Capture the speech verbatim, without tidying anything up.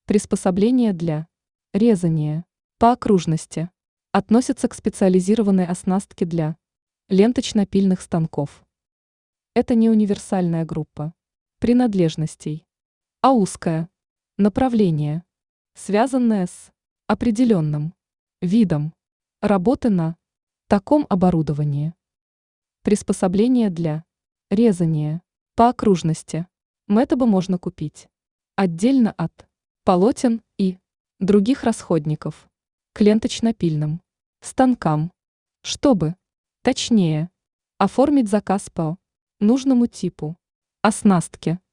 Приспособление для резания по окружности относится к специализированной оснастке для ленточно-пильных станков. Это не универсальная группа принадлежностей, а узкое направление, связанное с определенным видом работы на таком оборудовании. Приспособление для резания по окружности метоба можно купить отдельно от полотен и других расходников к ленточно-пильным станкам, чтобы точнее оформить заказ по нужному типу оснастки.